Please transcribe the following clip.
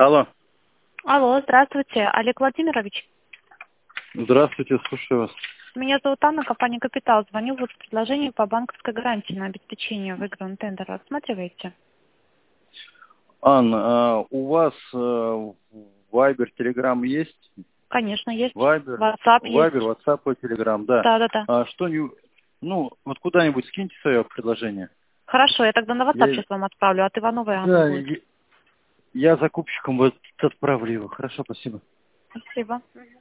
Алло. Алло, здравствуйте, Олег Владимирович. Здравствуйте, слушаю вас. Меня зовут Анна, компания «Капитал». Звоню вот с предложением по банковской гарантии на обеспечение выигранного тендера. Рассматриваете? Анна, у вас Viber, Telegram есть? Конечно, есть. Viber, WhatsApp есть. WhatsApp и Telegram, да. Да. Вот куда-нибудь скиньте свое предложение. Хорошо, я тогда на WhatsApp Я, сейчас вам отправлю. От Ивановой Анны да, будет. я закупщикам вот отправлю его. Хорошо, спасибо. Спасибо.